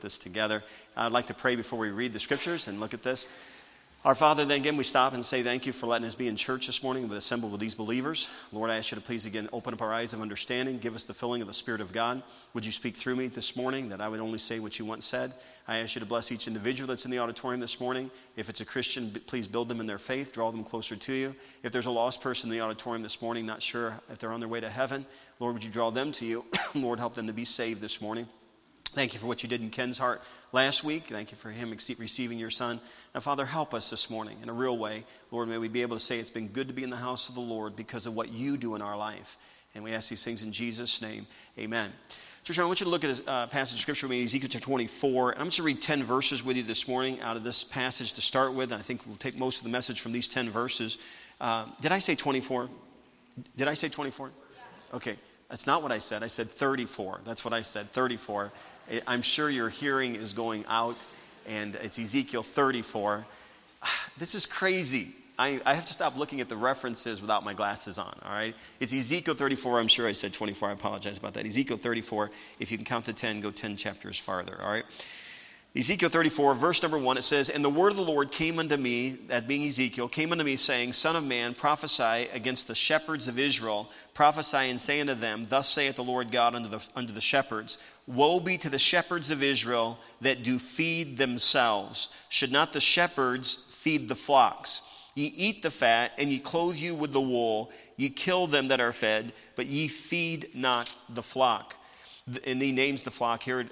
this together. I'd like to pray before we read the scriptures and look at this. Our Father, then again we stop and say thank you for letting us be in church this morning and assembled with these believers. Lord, I ask you to please again open up our eyes of understanding, give us the filling of the Spirit of God. Would you speak through me this morning that I would only say what you want said? I ask you to bless each individual that's in the auditorium this morning. If it's a Christian, please build them in their faith, draw them closer to you. If there's a lost person in the auditorium this morning, not sure if they're on their way to heaven, Lord, would you draw them to you? Lord, help them to be saved this morning. Thank you for what you did in Ken's heart last week. Thank you for him receiving your son. Now, Father, help us this morning in a real way. Lord, may we be able to say it's been good to be in the house of the Lord because of what you do in our life. And we ask these things in Jesus' name. Amen. Church, I want you to look at a passage of Scripture with me, Ezekiel chapter 24. And I'm just going to read 10 verses with you this morning out of this passage to start with. And I think we'll take most of the message from these 10 verses. Did I say 24? Did I say 24? Okay. That's not what I said. I said 34. That's what I said, 34. I'm sure your hearing is going out, and it's Ezekiel 34. This is crazy. I have to stop looking at the references without my glasses on, all right? It's Ezekiel 34. I'm sure I said 24. I apologize about that. Ezekiel 34. If you can count to 10, go 10 chapters farther, all right? Ezekiel 34, verse number 1, it says, "And the word of the Lord came unto me," that being Ezekiel, "came unto me, saying, Son of man, prophesy against the shepherds of Israel. Prophesy and say unto them, Thus saith the Lord God unto the shepherds, Woe be to the shepherds of Israel that do feed themselves. Should not the shepherds feed the flocks? Ye eat the fat, and ye clothe you with the wool. Ye kill them that are fed, but ye feed not the flock." And he names the flock here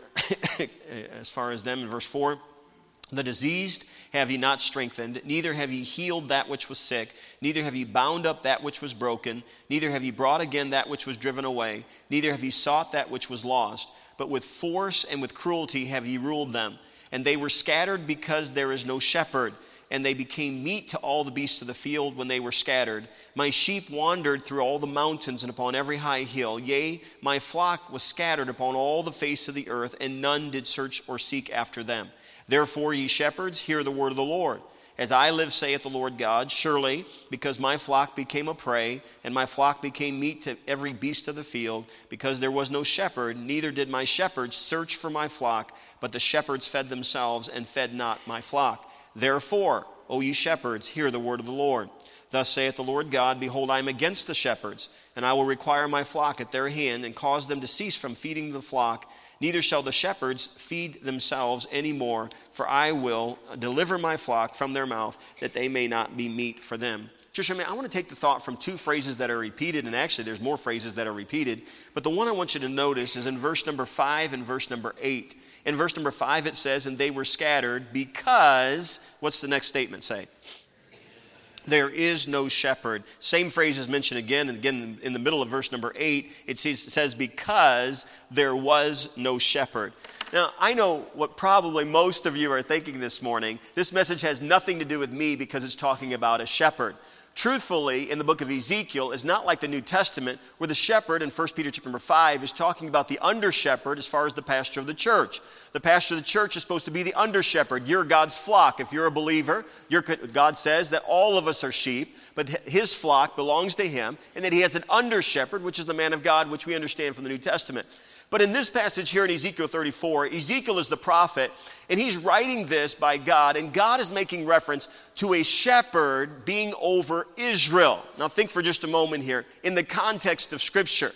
as far as them in verse 4. "The diseased have ye not strengthened, neither have ye healed that which was sick, neither have ye bound up that which was broken, neither have ye brought again that which was driven away, neither have ye sought that which was lost. But with force and with cruelty have ye ruled them. And they were scattered because there is no shepherd. And they became meat to all the beasts of the field when they were scattered. My sheep wandered through all the mountains and upon every high hill. Yea, my flock was scattered upon all the face of the earth, and none did search or seek after them. Therefore, ye shepherds, hear the word of the Lord. As I live, saith the Lord God, surely, because my flock became a prey, and my flock became meat to every beast of the field, because there was no shepherd, neither did my shepherds search for my flock, but the shepherds fed themselves and fed not my flock. Therefore, O ye shepherds, hear the word of the Lord. Thus saith the Lord God, Behold, I am against the shepherds, and I will require my flock at their hand, and cause them to cease from feeding the flock. Neither shall the shepherds feed themselves any more, for I will deliver my flock from their mouth, that they may not be meat for them." Church, I want to take the thought from two phrases that are repeated, and actually there's more phrases that are repeated, but the one I want you to notice is in verse number 5 and verse number 8. In verse number 5 it says, "And they were scattered because," what's the next statement say? "There is no shepherd." Same phrase is mentioned again and again in the middle of verse number 8. It says, "Because there was no shepherd." Now, I know what probably most of you are thinking this morning. This message has nothing to do with me because it's talking about a shepherd. Truthfully, in the book of Ezekiel, is not like the New Testament, where the shepherd in 1 Peter chapter number 5 is talking about the under-shepherd as far as the pastor of the church. The pastor of the church is supposed to be the under-shepherd. You're God's flock. If you're a believer, God says that all of us are sheep, but his flock belongs to him, and that he has an under-shepherd, which is the man of God, which we understand from the New Testament. But in this passage here in Ezekiel 34, Ezekiel is the prophet, and he's writing this by God, and God is making reference to a shepherd being over Israel. Now think for just a moment here, in the context of Scripture.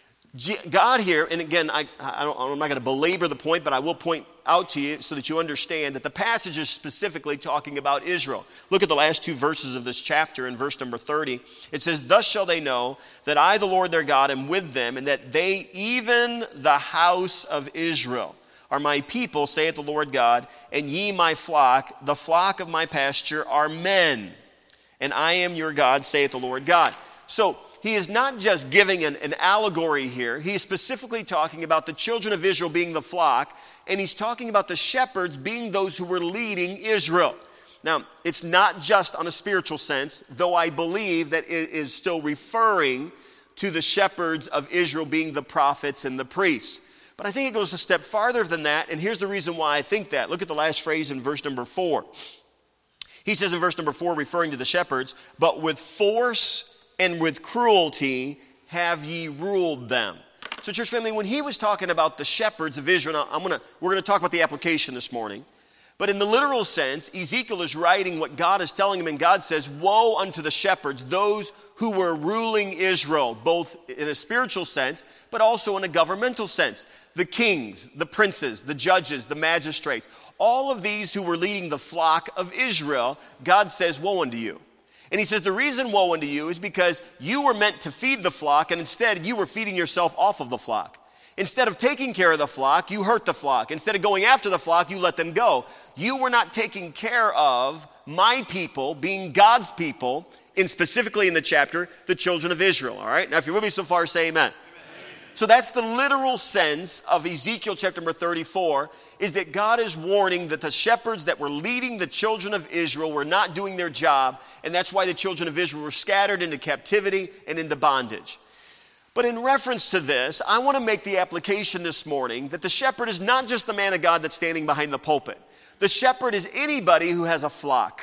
God here, and again, I'm not going to belabor the point, but I will point out to you so that you understand that the passage is specifically talking about Israel. Look at the last two verses of this chapter in verse number 30. It says, "Thus shall they know that I, the Lord their God, am with them, and that they, even the house of Israel, are my people, saith the Lord God, and ye my flock, the flock of my pasture, are men. And I am your God, saith the Lord God." So, he is not just giving an allegory here. He is specifically talking about the children of Israel being the flock, and he's talking about the shepherds being those who were leading Israel. Now, it's not just on a spiritual sense, though I believe that it is still referring to the shepherds of Israel being the prophets and the priests. But I think it goes a step farther than that, and here's the reason why I think that. Look at the last phrase in verse number 4. He says in verse number 4, referring to the shepherds, "But with force and with cruelty have ye ruled them." So church family, when he was talking about the shepherds of Israel, now we're going to talk about the application this morning. But in the literal sense, Ezekiel is writing what God is telling him, and God says, woe unto the shepherds, those who were ruling Israel, both in a spiritual sense, but also in a governmental sense. The kings, the princes, the judges, the magistrates, all of these who were leading the flock of Israel, God says, woe unto you. And he says, the reason woe unto you is because you were meant to feed the flock, and instead you were feeding yourself off of the flock. Instead of taking care of the flock, you hurt the flock. Instead of going after the flock, you let them go. You were not taking care of my people, being God's people, specifically in the chapter, the children of Israel. All right? Now, if you're with me so far, say amen. So that's the literal sense of Ezekiel chapter number 34, is that God is warning that the shepherds that were leading the children of Israel were not doing their job, and that's why the children of Israel were scattered into captivity and into bondage. But in reference to this, I want to make the application this morning that the shepherd is not just the man of God that's standing behind the pulpit. The shepherd is anybody who has a flock.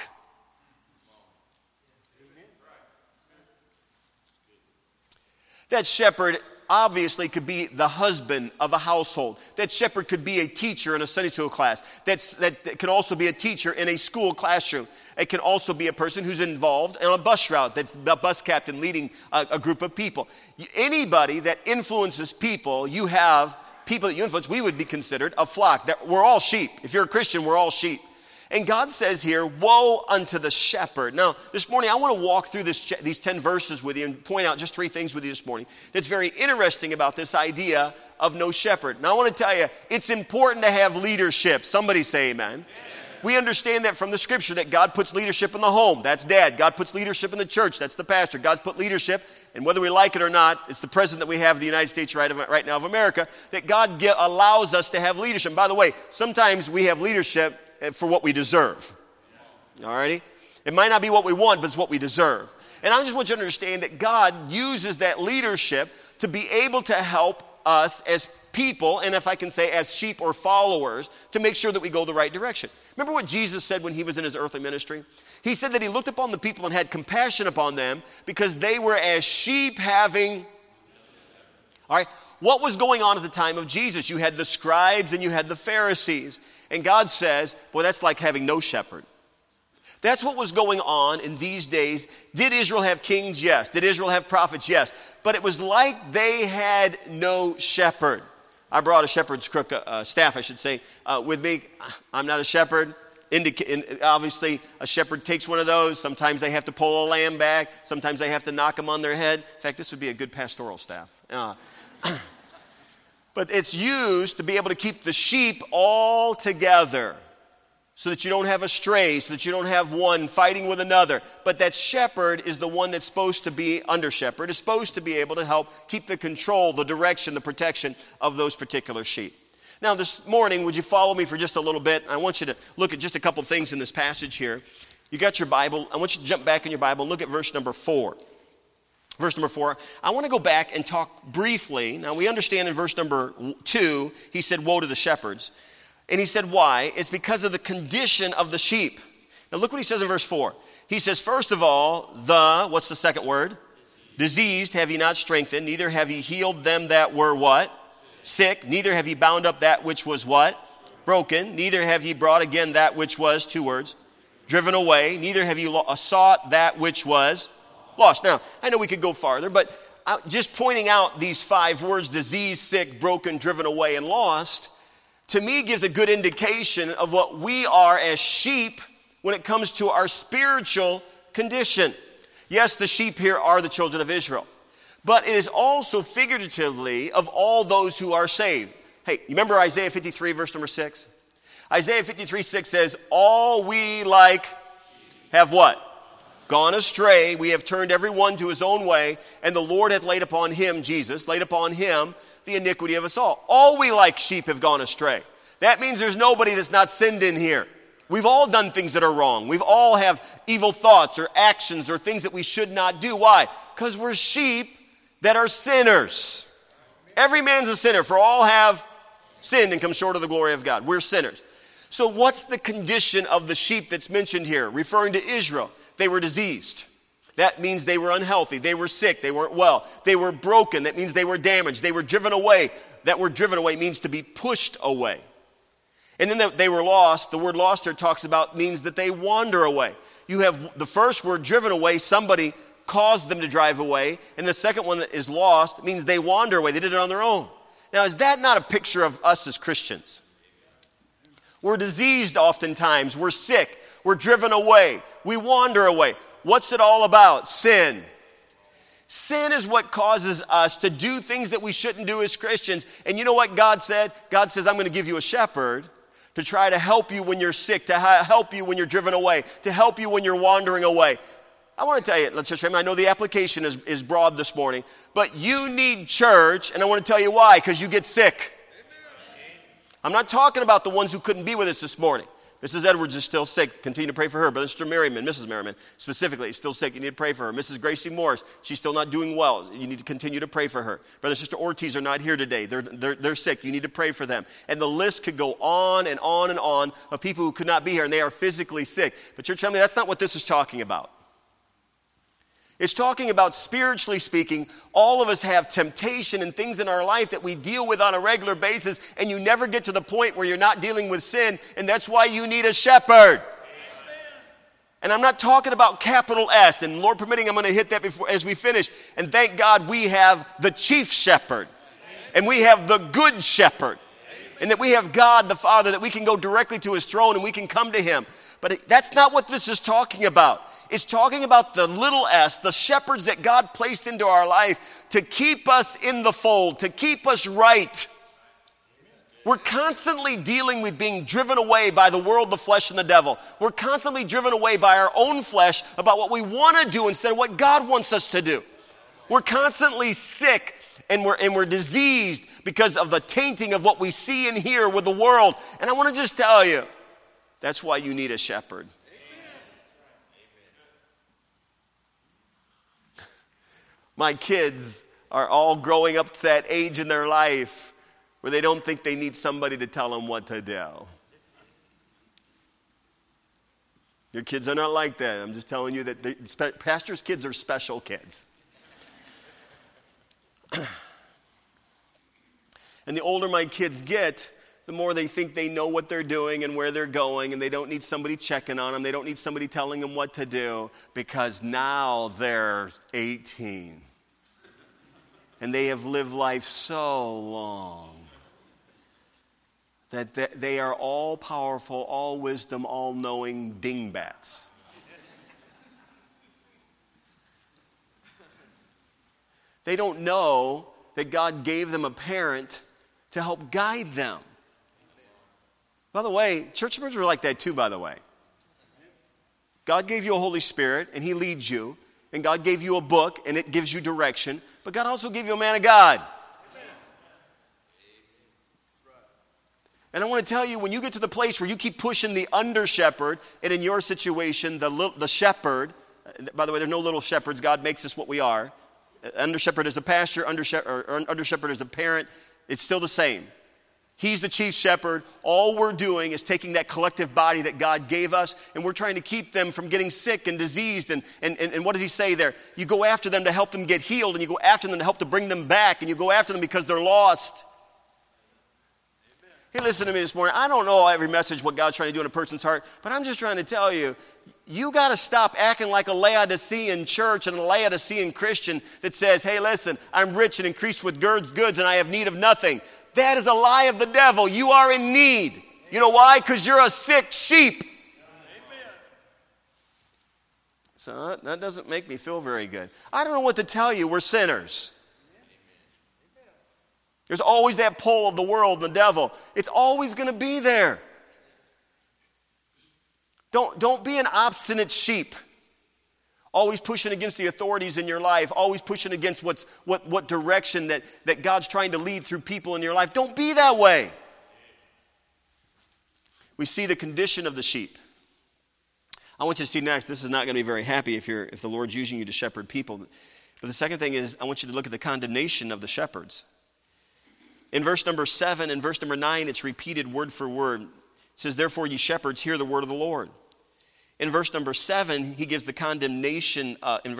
That shepherd obviously could be the husband of a household. That shepherd could be a teacher in a Sunday school class. That could also be a teacher in a school classroom. It can also be a person who's involved in a bus route. That's the bus captain leading a group of people. Anybody that influences people, you have people that you influence, we would be considered a flock. That we're all sheep. If you're a Christian, we're all sheep. And God says here, woe unto the shepherd. Now, this morning, I want to walk through these 10 verses with you and point out just 3 things with you this morning that's very interesting about this idea of no shepherd. Now, I want to tell you, it's important to have leadership. Somebody say amen. Amen. We understand that from the scripture that God puts leadership in the home. That's dad. God puts leadership in the church. That's the pastor. God's put leadership, and whether we like it or not, it's the president that we have of the United States right now of America, that God allows us to have leadership. And by the way, sometimes we have leadership for what we deserve. All righty? It might not be what we want, but it's what we deserve. And I just want you to understand that God uses that leadership to be able to help us as people, and if I can say as sheep or followers, to make sure that we go the right direction. Remember what Jesus said when he was in his earthly ministry? He said that he looked upon the people and had compassion upon them because they were as sheep having... All right? What was going on at the time of Jesus? You had the scribes and you had the Pharisees. And God says, boy, that's like having no shepherd. That's what was going on in these days. Did Israel have kings? Yes. Did Israel have prophets? Yes. But it was like they had no shepherd. I brought a shepherd's crook, staff, I should say, with me. I'm not a shepherd. Obviously, a shepherd takes one of those. Sometimes they have to pull a lamb back. Sometimes they have to knock them on their head. In fact, this would be a good pastoral staff. But it's used to be able to keep the sheep all together so that you don't have a stray, so that you don't have one fighting with another. But that shepherd is the one that's supposed to be, under shepherd, is supposed to be able to help keep the control, the direction, the protection of those particular sheep. Now this morning, would you follow me for just a little bit? I want you to look at just a couple things in this passage here. You got your Bible. I want you to jump back in your Bible and look at verse number 4. Verse number 4, I want to go back and talk briefly. Now we understand in verse number 2, he said, woe to the shepherds. And he said, why? It's because of the condition of the sheep. Now look what he says in verse 4. He says, first of all, what's the second word? Diseased have ye not strengthened, neither have ye healed them that were what? Sick. Neither have ye bound up that which was what? Broken. Neither have ye brought again that which was, 2 words, driven away. Neither have ye sought that which was lost. Now, I know we could go farther, but just pointing out these 5 words, diseased, sick, broken, driven away, and lost, to me gives a good indication of what we are as sheep when it comes to our spiritual condition. Yes, the sheep here are the children of Israel, but it is also figuratively of all those who are saved. Hey, you remember Isaiah 53, verse number 6? Isaiah 53, 6 says, all we like have what? Gone astray. We have turned every one to his own way, and the Lord hath laid upon him, Jesus, laid upon him the iniquity of us all. All we like sheep have gone astray. That means there's nobody that's not sinned in here. We've all done things that are wrong. We've all have evil thoughts or actions or things that we should not do. Why? Because we're sheep that are sinners. Every man's a sinner, for all have sinned and come short of the glory of God. We're sinners. So what's the condition of the sheep that's mentioned here, referring to Israel? They were diseased. That means they were unhealthy. They were sick. They weren't well. They were broken. That means they were damaged. They were driven away. That word driven away means to be pushed away. And then they were lost. The word lost here talks about means that they wander away. You have the first word, driven away. Somebody caused them to drive away. And the second one that is lost means they wander away. They did it on their own. Now, is that not a picture of us as Christians? We're diseased oftentimes. We're sick. We're driven away. We wander away. What's it all about? Sin. Sin is what causes us to do things that we shouldn't do as Christians. And you know what God said? God says, I'm going to give you a shepherd to try to help you when you're sick, to help you when you're driven away, to help you when you're wandering away. I want to tell you, let's just remember, I know the application is broad this morning, but you need church, and I want to tell you why, because you get sick. I'm not talking about the ones who couldn't be with us this morning. Mrs. Edwards is still sick. Continue to pray for her. Brother Sister Merriman, Mrs. Merriman, specifically, is still sick. You need to pray for her. Mrs. Gracie Morris, she's still not doing well. You need to continue to pray for her. Brother and Sister Ortiz are not here today. They're sick. You need to pray for them. And the list could go on and on and on of people who could not be here, and they are physically sick. But church family, that's not what this is talking about. It's talking about, spiritually speaking, all of us have temptation and things in our life that we deal with on a regular basis, and you never get to the point where you're not dealing with sin, and that's why you need a shepherd. Amen. And I'm not talking about capital S, and Lord permitting, I'm going to hit that before as we finish. And thank God we have the chief shepherd, and we have the good shepherd, and that we have God the Father, that we can go directly to his throne and we can come to him. But that's not what this is talking about. It's talking about the little s, the shepherds that God placed into our life to keep us in the fold, to keep us right. We're constantly dealing with being driven away by the world, the flesh, and the devil. We're constantly driven away by our own flesh about what we want to do instead of what God wants us to do. We're constantly sick and we're diseased because of the tainting of what we see and hear with the world. And I want to just tell you, that's why you need a shepherd. My kids are all growing up to that age in their life where they don't think they need somebody to tell them what to do. Your kids are not like that. I'm just telling you that pastors' kids are special kids. And the older my kids get, the more they think they know what they're doing and where they're going, and they don't need somebody checking on them. They don't need somebody telling them what to do, because now they're 18. And they have lived life so long that they are all powerful, all wisdom, all knowing dingbats. They don't know that God gave them a parent to help guide them. By the way, church members are like that too, by the way. God gave you a Holy Spirit, and he leads you. And God gave you a book, and it gives you direction. But God also gave you a man of God. And I want to tell you, when you get to the place where you keep pushing the under-shepherd, and in your situation, the shepherd, by the way, there are no little shepherds. God makes us what we are. Under-shepherd is a pastor, under-shepherd is a parent. It's still the same. He's the chief shepherd. All we're doing is taking that collective body that God gave us, and we're trying to keep them from getting sick and diseased. And what does he say there? You go after them to help them get healed, and you go after them to help to bring them back, and you go after them because they're lost. Amen. Hey, listen to me this morning. I don't know every message what God's trying to do in a person's heart, but I'm just trying to tell you, you got to stop acting like a Laodicean church and a Laodicean Christian that says, hey, listen, I'm rich and increased with goods, and I have need of nothing. That is a lie of the devil. You are in need. You know why? Because you're a sick sheep. Amen. So that doesn't make me feel very good. I don't know what to tell you. We're sinners. There's always that pull of the world, the devil. It's always going to be there. Don't be an obstinate sheep. Always pushing against the authorities in your life. Always pushing against what direction that God's trying to lead through people in your life. Don't be that way. We see the condition of the sheep. I want you to see next, this is not going to be very happy if the Lord's using you to shepherd people. But the second thing is, I want you to look at the condemnation of the shepherds. In verse number 7 and verse number 9, it's repeated word for word. It says, therefore, ye shepherds, hear the word of the Lord. In verse number 7, he gives the condemnation,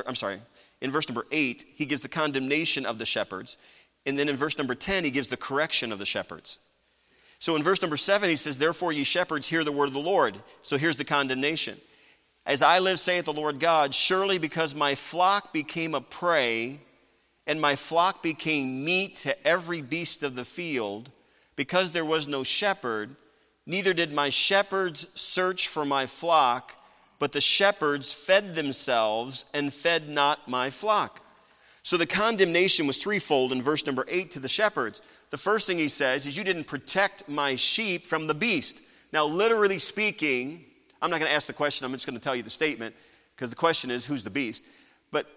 in verse number 8, he gives the condemnation of the shepherds. And then in verse number 10, he gives the correction of the shepherds. So in verse number 7, he says, therefore ye shepherds, hear the word of the Lord. So here's the condemnation. As I live, saith the Lord God, surely because my flock became a prey, and my flock became meat to every beast of the field, because there was no shepherd, neither did my shepherds search for my flock, but the shepherds fed themselves and fed not my flock. So the condemnation was threefold in verse number 8 to the shepherds. The first thing he says is, you didn't protect my sheep from the beast. Now, literally speaking, I'm not going to ask the question, I'm just going to tell you the statement, because the question is, who's the beast? But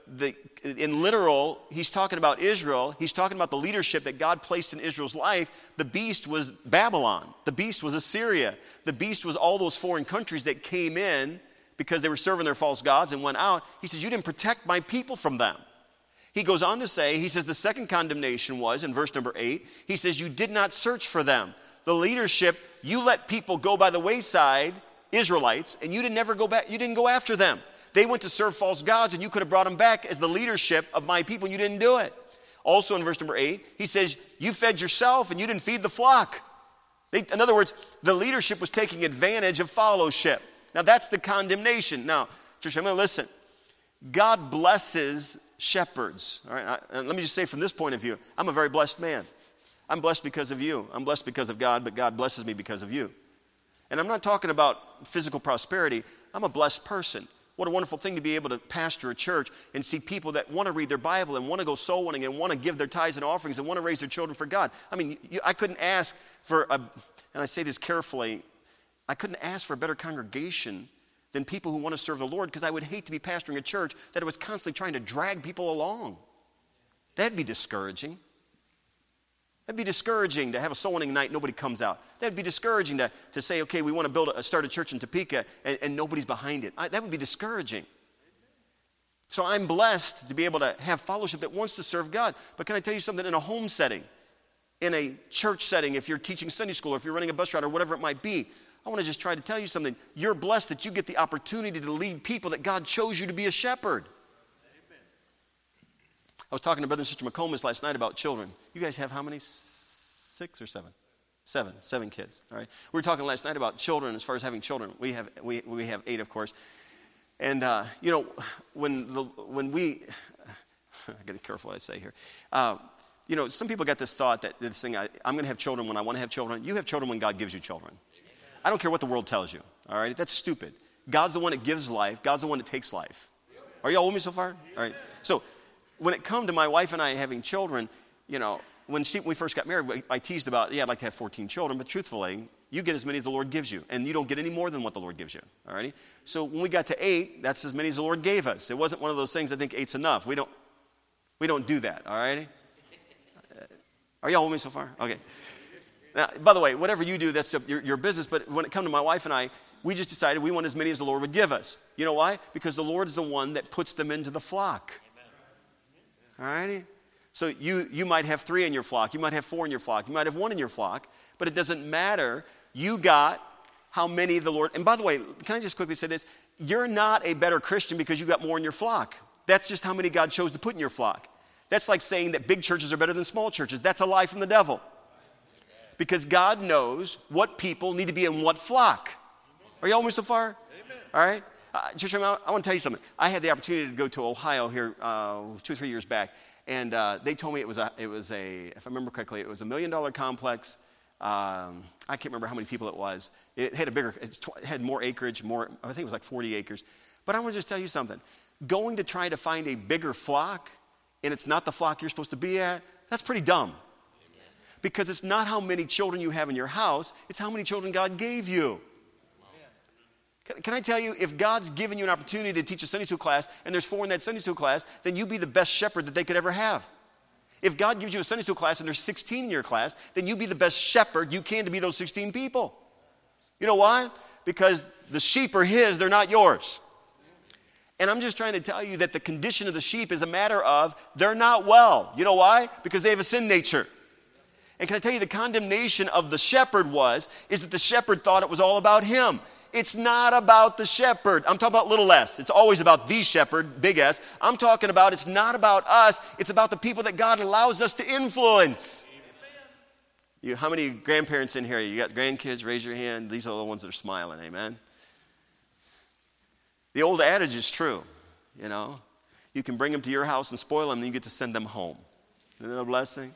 in literal, he's talking about Israel. He's talking about the leadership that God placed in Israel's life. The beast was Babylon. The beast was Assyria. The beast was all those foreign countries that came in because they were serving their false gods and went out. He says, you didn't protect my people from them. He goes on to say, he says the second condemnation was, in verse number 8, he says, you did not search for them. The leadership, you let people go by the wayside, Israelites, and you didn't go after them. They went to serve false gods, and you could have brought them back as the leadership of my people, and you didn't do it. Also in verse number 8, he says, you fed yourself, and you didn't feed the flock. In other words, the leadership was taking advantage of fellowship. Now, that's the condemnation. Now, church, I'm going to listen. God blesses shepherds. All right, let me just say from this point of view, I'm a very blessed man. I'm blessed because of you. I'm blessed because of God, but God blesses me because of you. And I'm not talking about physical prosperity. I'm a blessed person. What a wonderful thing to be able to pastor a church and see people that want to read their Bible and want to go soul winning and want to give their tithes and offerings and want to raise their children for God. I mean, I couldn't ask for and I say this carefully, I couldn't ask for a better congregation than people who want to serve the Lord, because I would hate to be pastoring a church that was constantly trying to drag people along. That'd be discouraging. That'd be discouraging to have a soul winning night, nobody comes out. That'd be discouraging to say, okay, we want to start a church in Topeka, and nobody's behind it. That would be discouraging. So I'm blessed to be able to have fellowship that wants to serve God. But can I tell you something? In a home setting, in a church setting, if you're teaching Sunday school, or if you're running a bus route, or whatever it might be, I want to just try to tell you something. You're blessed that you get the opportunity to lead people, that God chose you to be a shepherd. Amen. I was talking to Brother and Sister McComas last night about children. You guys have how many? 6 or 7? 7 kids. All right. We were talking last night about children, as far as having children. We have 8, of course. And when we, I got to be careful what I say here. Some people got this thought that this thing, I'm going to have children when I want to have children. You have children when God gives you children. I don't care what the world tells you, all right? That's stupid. God's the one that gives life. God's the one that takes life. Are you all with me so far? All right. So when it come to my wife and I having children, when we first got married, I teased about, I'd like to have 14 children, but truthfully, you get as many as the Lord gives you, and you don't get any more than what the Lord gives you, all righty? So when we got to 8, that's as many as the Lord gave us. It wasn't one of those things I think 8's enough. We don't do that, all righty? Are you all with me so far? Okay. Now, by the way, whatever you do, that's your business. But when it comes to my wife and I, we just decided we want as many as the Lord would give us. You know why? Because the Lord is the one that puts them into the flock. Amen. All righty? So you might have 3 in your flock. You might have 4 in your flock. You might have 1 in your flock. But it doesn't matter. You got how many the Lord... And by the way, can I just quickly say this? You're not a better Christian because you got more in your flock. That's just how many God chose to put in your flock. That's like saying that big churches are better than small churches. That's a lie from the devil. Because God knows what people need to be in what flock. Are you all with me so far? Amen. All right? Church, I want to tell you something. I had the opportunity to go to Ohio here 2 or 3 years back. And they told me it was a, if I remember correctly, it was $1 million complex. I can't remember how many people it was. It had it had more acreage, I think it was like 40 acres. But I want to just tell you something. Going to try to find a bigger flock, and it's not the flock you're supposed to be at, that's pretty dumb. Because it's not how many children you have in your house, it's how many children God gave you. Can I tell you, if God's given you an opportunity to teach a Sunday school class, and there's 4 in that Sunday school class, then you be the best shepherd that they could ever have. If God gives you a Sunday school class and there's 16 in your class, then you be the best shepherd you can to be those 16 people. You know why? Because the sheep are His, they're not yours. And I'm just trying to tell you that the condition of the sheep is a matter of they're not well. You know why? Because they have a sin nature. And can I tell you, the condemnation of the shepherd is that the shepherd thought it was all about him. It's not about the shepherd. I'm talking about little s. It's always about the shepherd, big S. I'm talking about it's not about us. It's about the people that God allows us to influence. How many grandparents in here? You got grandkids? Raise your hand. These are the ones that are smiling. Amen. The old adage is true. You can bring them to your house and spoil them, and you get to send them home. Isn't that a blessing?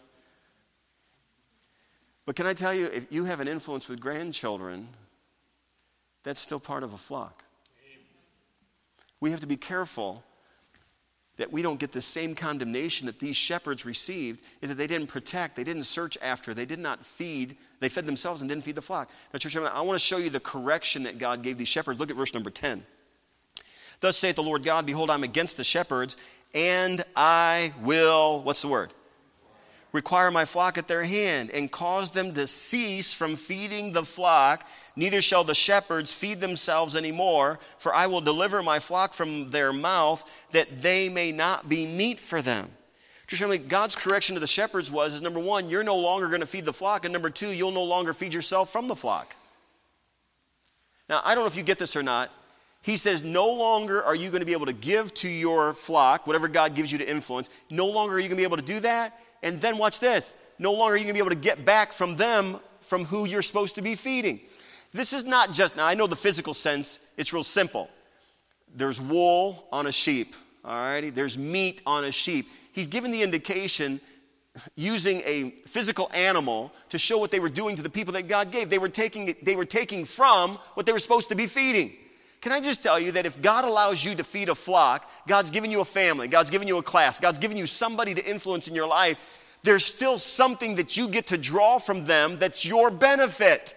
But can I tell you, if you have an influence with grandchildren, that's still part of a flock. We have to be careful that we don't get the same condemnation that these shepherds received, is that they didn't protect, they didn't search after, they did not feed, they fed themselves and didn't feed the flock. Now, church, I want to show you the correction that God gave these shepherds. Look at verse number 10. Thus saith the Lord God, behold, I'm against the shepherds, and I will, what's the word? Require my flock at their hand, and cause them to cease from feeding the flock. Neither shall the shepherds feed themselves anymore, for I will deliver my flock from their mouth, that they may not be meat for them. God's correction to the shepherds is number one, you're no longer going to feed the flock, and number two, you'll no longer feed yourself from the flock. Now, I don't know if you get this or not. He says, no longer are you going to be able to give to your flock, whatever God gives you to influence. No longer are you going to be able to do that. And then watch this. No longer are you going to be able to get back from them from who you're supposed to be feeding. This is not just, now I know the physical sense, it's real simple. There's wool on a sheep, all righty? There's meat on a sheep. He's given the indication using a physical animal to show what they were doing to the people that God gave. They were taking from what they were supposed to be feeding. Can I just tell you that if God allows you to feed a flock, God's given you a family, God's given you a class, God's given you somebody to influence in your life, there's still something that you get to draw from them that's your benefit.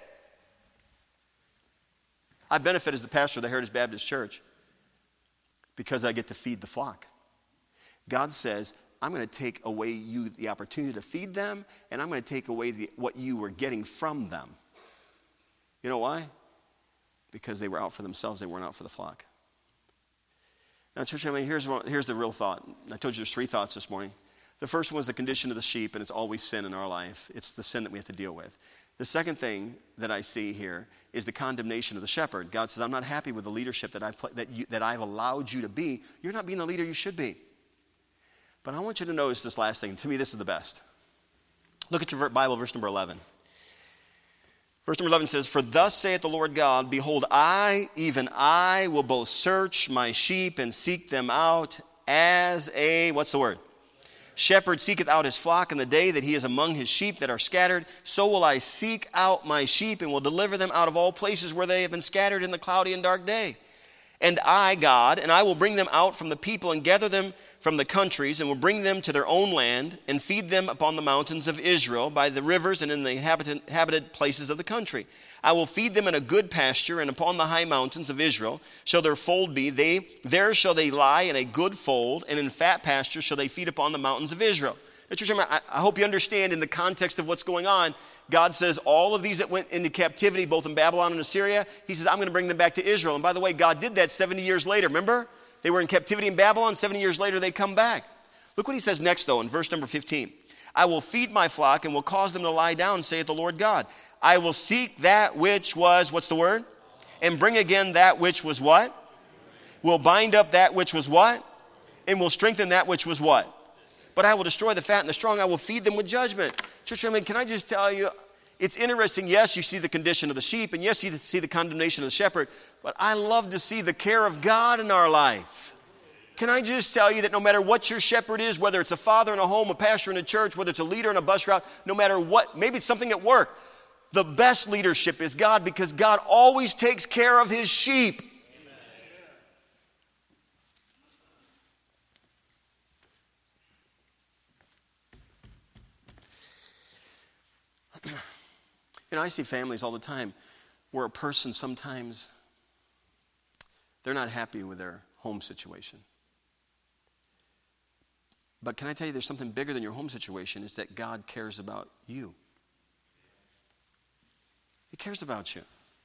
I benefit as the pastor of the Heritage Baptist Church because I get to feed the flock. God says, I'm going to take away you the opportunity to feed them, and I'm going to take away what you were getting from them. You know why? Because they were out for themselves, they weren't out for the flock. Now, church, here's the real thought. I told you there's three thoughts this morning. The first one is the condition of the sheep, and it's always sin in our life. It's the sin that we have to deal with. The second thing that I see here is the condemnation of the shepherd. God says, I'm not happy with the leadership that I've allowed you to be. You're not being the leader you should be. But I want you to notice this last thing. To me, this is the best. Look at your Bible, verse number 11. Verse number 11 says, for thus saith the Lord God, behold, I, even I, will both search my sheep and seek them out as a, what's the word? Shepherd seeketh out his flock in the day that he is among his sheep that are scattered. So will I seek out my sheep and will deliver them out of all places where they have been scattered in the cloudy and dark day. And I, God, and I will bring them out from the people and gather them from the countries and will bring them to their own land and feed them upon the mountains of Israel by the rivers and in the inhabited places of the country. I will feed them in a good pasture, and upon the high mountains of Israel shall their fold be. There shall they lie in a good fold, and in fat pastures shall they feed upon the mountains of Israel. Now, I hope you understand in the context of what's going on, God says all of these that went into captivity, both in Babylon and Assyria, he says, I'm going to bring them back to Israel. And by the way, God did that 70 years later. Remember? They were in captivity in Babylon. 70 years later, they come back. Look what he says next, though, in verse number 15. I will feed my flock and will cause them to lie down, saith the Lord God. I will seek that which was, what's the word? And bring again that which was what? Will bind up that which was what? And will strengthen that which was what? But I will destroy the fat and the strong. I will feed them with judgment. Church, can I just tell you, it's interesting. Yes, you see the condition of the sheep, and yes, you see the condemnation of the shepherd, but I love to see the care of God in our life. Can I just tell you that no matter what your shepherd is, whether it's a father in a home, a pastor in a church, whether it's a leader in a bus route, no matter what, maybe it's something at work, the best leadership is God, because God always takes care of his sheep. I see families all the time where a person sometimes, they're not happy with their home situation. But can I tell you, there's something bigger than your home situation, is that God cares about you. He cares about you.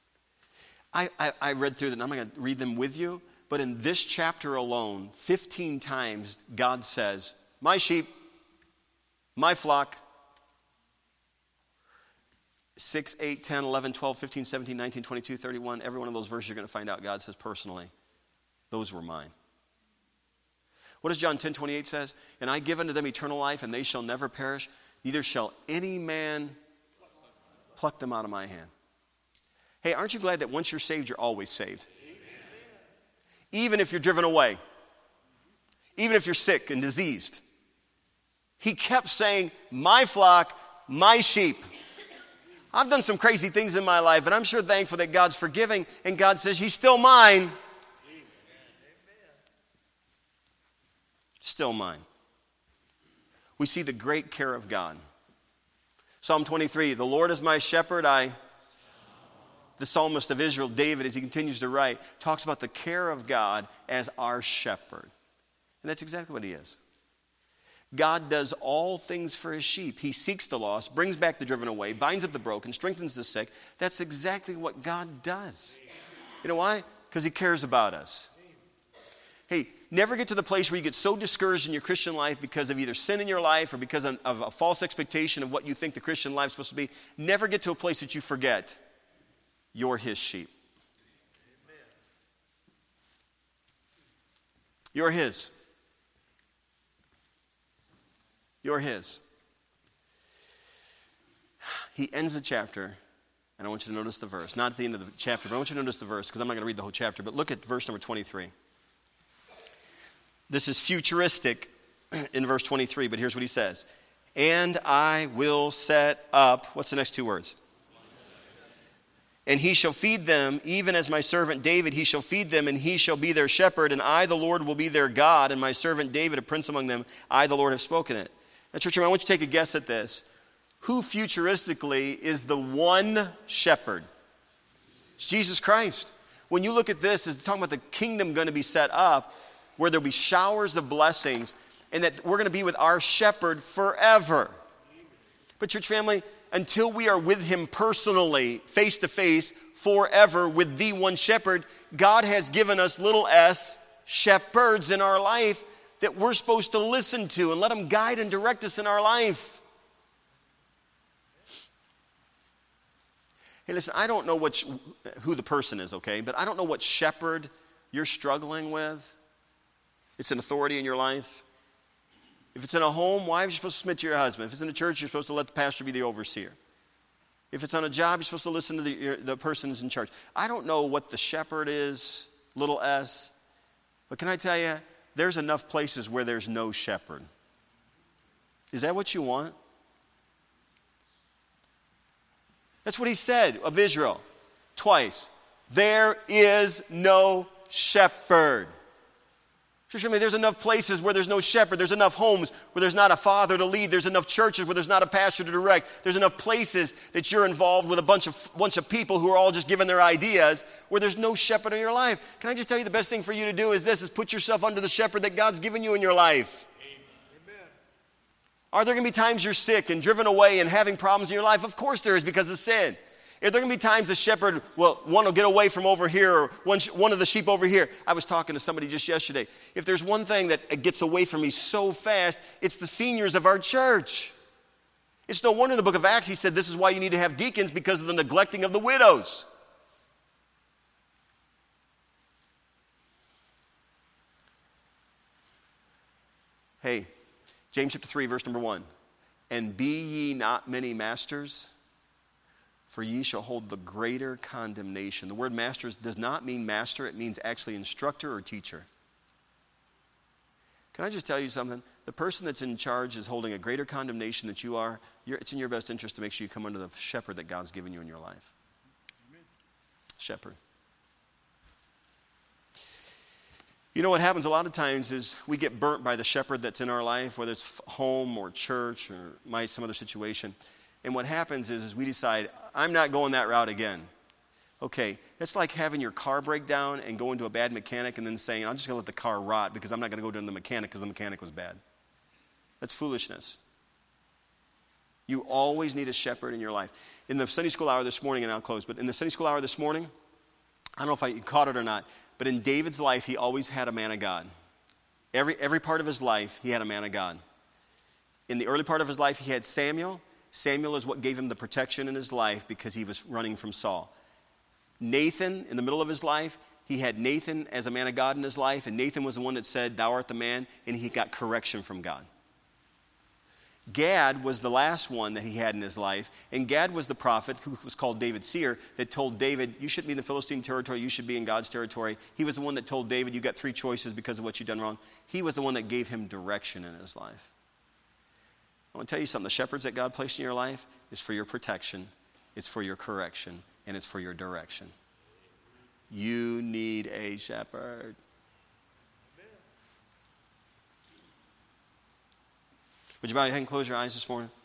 I read through them. I'm not going to read them with you, but in this chapter alone, 15 times God says, my sheep, my flock. 6, 8, 10, 11, 12, 15, 17, 19, 22, 31, every one of those verses you're going to find out God says personally, those were mine. What does John 10:28 says? And I give unto them eternal life, and they shall never perish, neither shall any man pluck them out of my hand. Hey, aren't you glad that once you're saved, you're always saved? Amen. Even if you're driven away, even if you're sick and diseased. He kept saying, my flock, my sheep. I've done some crazy things in my life, but I'm sure thankful that God's forgiving, and God says, he's still mine. Still mine. We see the great care of God. Psalm 23, the Lord is my shepherd, the psalmist of Israel, David, as he continues to write, talks about the care of God as our shepherd. And that's exactly what he is. God does all things for his sheep. He seeks the lost, brings back the driven away, binds up the broken, strengthens the sick. That's exactly what God does. You know why? Because he cares about us. Hey, never get to the place where you get so discouraged in your Christian life because of either sin in your life or because of a false expectation of what you think the Christian life is supposed to be. Never get to a place that you forget you're his sheep. You're his. You're his. He ends the chapter, and I want you to notice the verse. Not at the end of the chapter, but I want you to notice the verse because I'm not going to read the whole chapter. But look at verse number 23. This is futuristic in verse 23, but here's what he says. And I will set up, what's the next two words? And he shall feed them, even as my servant David, he shall feed them, and he shall be their shepherd, and I, the Lord, will be their God, and my servant David, a prince among them, I, the Lord, have spoken it. Now, church, I want you to take a guess at this. Who futuristically is the one shepherd? It's Jesus Christ. When you look at this, it's talking about the kingdom going to be set up, where there'll be showers of blessings, and that we're going to be with our shepherd forever. But church family, until we are with him personally, face to face, forever with the one shepherd, God has given us little s shepherds in our life that we're supposed to listen to and let him guide and direct us in our life. Hey, listen, I don't know who the person is, okay? But I don't know what shepherd you're struggling with. It's an authority in your life. If it's in a home, wives, you're supposed to submit to your husband. If it's in a church, you're supposed to let the pastor be the overseer. If it's on a job, you're supposed to listen to the person who's in charge. I don't know what the shepherd is, little s, but can I tell you, there's enough places where there's no shepherd. Is that what you want? That's what he said of Israel twice. There is no shepherd. There's enough places where there's no shepherd. There's enough homes where there's not a father to lead. There's enough churches where there's not a pastor to direct. There's enough places that you're involved with a bunch of people who are all just giving their ideas where there's no shepherd in your life. Can I just tell you the best thing for you to do is this, is put yourself under the shepherd that God's given you in your life. Amen. Are there going to be times you're sick and driven away and having problems in your life? Of course there is, because of sin. Are there going to be times the shepherd, one will get away from over here, or one of the sheep over here? I was talking to somebody just yesterday. If there's one thing that gets away from me so fast, it's the seniors of our church. It's no wonder in the book of Acts he said this is why you need to have deacons, because of the neglecting of the widows. Hey, James chapter 3, verse number 1. And be ye not many masters, for ye shall hold the greater condemnation. The word masters does not mean master. It means actually instructor or teacher. Can I just tell you something? The person that's in charge is holding a greater condemnation than you are. It's in your best interest to make sure you come under the shepherd that God's given you in your life. Amen. Shepherd. You know what happens a lot of times is we get burnt by the shepherd that's in our life, whether it's home or church or some other situation. And what happens is we decide, I'm not going that route again. Okay, it's like having your car break down and going to a bad mechanic and then saying, I'm just going to let the car rot because I'm not going to go to the mechanic because the mechanic was bad. That's foolishness. You always need a shepherd in your life. In the Sunday school hour this morning, and I'll close, but in the Sunday school hour this morning, I don't know if you caught it or not, but in David's life, he always had a man of God. Every part of his life, he had a man of God. In the early part of his life, he had Samuel. Samuel is what gave him the protection in his life because he was running from Saul. Nathan, in the middle of his life, he had Nathan as a man of God in his life, and Nathan was the one that said, thou art the man, and he got correction from God. Gad was the last one that he had in his life, and Gad was the prophet who was called David's seer that told David, you shouldn't be in the Philistine territory, you should be in God's territory. He was the one that told David, you got 3 choices because of what you've done wrong. He was the one that gave him direction in his life. I want to tell you something, the shepherds that God placed in your life is for your protection, it's for your correction, and it's for your direction. You need a shepherd. Would you bow your head and close your eyes this morning?